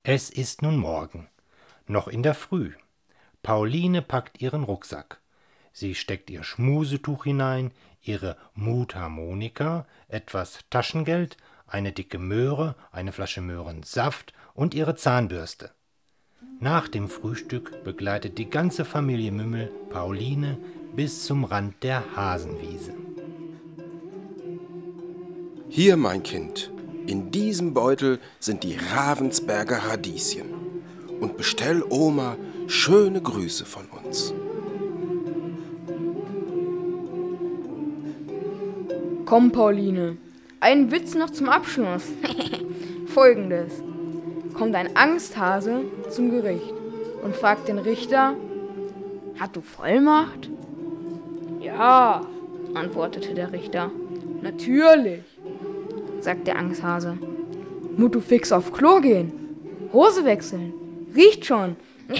Es ist nun Morgen, noch in der Früh. Pauline packt ihren Rucksack. Sie steckt ihr Schmusetuch hinein, ihre Mundharmonika, etwas Taschengeld, eine dicke Möhre, eine Flasche Möhrensaft und ihre Zahnbürste. Nach dem Frühstück begleitet die ganze Familie Mümmel Pauline bis zum Rand der Hasenwiese. Hier, mein Kind, in diesem Beutel sind die Ravensberger Radieschen. Und bestell Oma schöne Grüße von uns. Komm, Pauline, ein Witz noch zum Abschluss. Folgendes. Kommt ein Angsthase zum Gericht und fragt den Richter, hat du Vollmacht? Ja, antwortete der Richter. Natürlich, sagt der Angsthase. Musst du fix auf Klo gehen, Hose wechseln, riecht schon.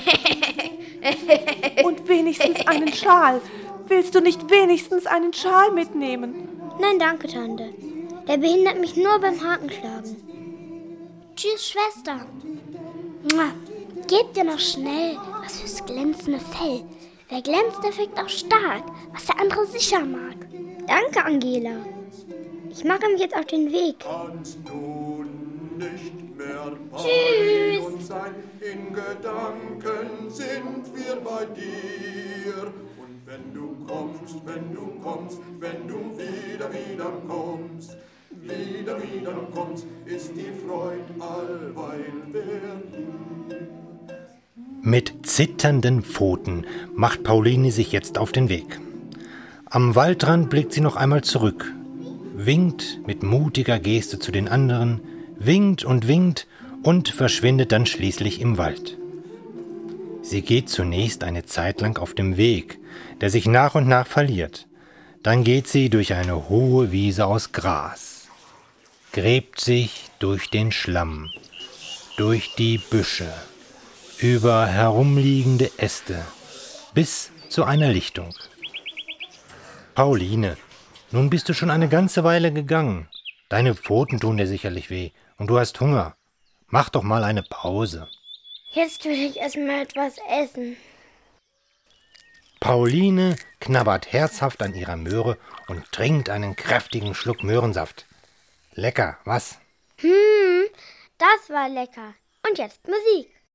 Und wenigstens einen Schal. Willst du nicht wenigstens einen Schal mitnehmen? Nein, danke, Tante. Der behindert mich nur beim Hakenschlagen. Tschüss, Schwester. Mua. Gebt dir noch schnell was fürs glänzende Fell. Wer glänzt, der fickt auch stark, was der andere sicher mag. Danke, Angela. Ich mache mich jetzt auf den Weg. Kannst du nicht mehr bei Tschüss. uns sein? In Gedanken sind wir bei dir. Und wenn du kommst, wenn du wieder kommst, wieder kommst, ist die Freud allweil wert. Mit zitternden Pfoten macht Pauline sich jetzt auf den Weg. Am Waldrand blickt sie noch einmal zurück, winkt mit mutiger Geste zu den anderen, winkt und verschwindet dann schließlich im Wald. Sie geht zunächst eine Zeit lang auf dem Weg, der sich nach und nach verliert. Dann geht sie durch eine hohe Wiese aus Gras, gräbt sich durch den Schlamm, durch die Büsche, über herumliegende Äste, bis zu einer Lichtung. Pauline, nun bist du schon eine ganze Weile gegangen. Deine Pfoten tun dir sicherlich weh und du hast Hunger. Mach doch mal eine Pause. Jetzt will ich erstmal etwas essen. Pauline knabbert herzhaft an ihrer Möhre und trinkt einen kräftigen Schluck Möhrensaft. Lecker, was? Das war lecker. Und jetzt Musik.